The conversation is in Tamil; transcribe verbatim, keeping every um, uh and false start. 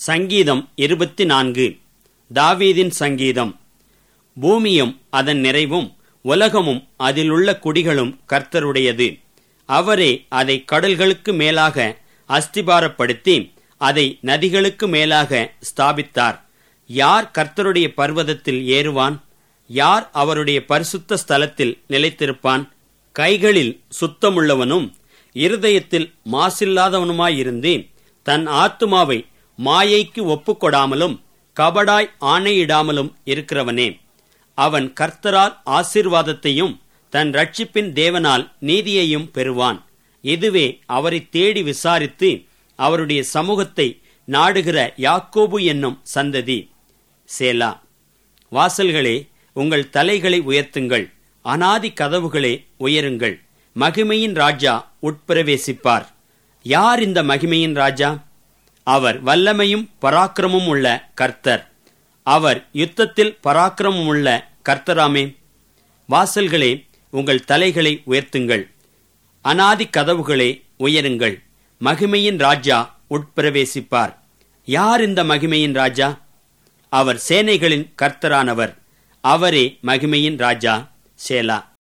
சங்கீதம் இருபத்தி நான்கு. தாவீதின் சங்கீதம். பூமியும் அதன் நிறைவும் உலகமும் அதிலுள்ள குடிகளும் கர்த்தருடையது. அவரே அதை கடல்களுக்கு மேலாக அஸ்திபாரப்படுத்தி அதை நதிகளுக்கு மேலாக ஸ்தாபித்தார். யார் கர்த்தருடைய பர்வதத்தில் ஏறுவான்? யார் அவருடைய பரிசுத்த ஸ்தலத்தில் நிலைத்திருப்பான்? கைகளில் சுத்தமுள்ளவனும் இருதயத்தில் மாசில்லாதவனுமாயிருந்து தன் ஆத்துமாவை மாயைக்கு ஒப்புக்கொடாமலும் கபடாய் ஆணையிடாமலும் இருக்கிறவனே. அவன் கர்த்தரால் ஆசீர்வாதத்தையும் தன் இரட்சிப்பின் தேவனால் நீதியையும் பெறுவான். இதுவே அவரை தேடி விசாரித்து அவருடைய சமூகத்தை நாடுகிற யாக்கோபு என்னும் சந்ததி. சேலா. வாசல்களே, உங்கள் தலைகளை உயர்த்துங்கள், அநாதி கதவுகளே உயருங்கள், மகிமையின் ராஜா உட்பிரவேசிப்பார். யார் இந்த மகிமையின் ராஜா? அவர் வல்லமையும் பராக்கிரமும் உள்ள கர்த்தர். அவர் யுத்தத்தில் பராக்கிரமும் உள்ள கர்த்தராமே. வாசல்களே, உங்கள் தலைகளை உயர்த்துங்கள், அநாதி கதவுகளே உயருங்கள், மகிமையின் ராஜா உட்பிரவேசிப்பார். யார் இந்த மகிமையின் ராஜா? அவர் சேனைகளின் கர்த்தரானவர். அவரே மகிமையின் ராஜா. சேலா.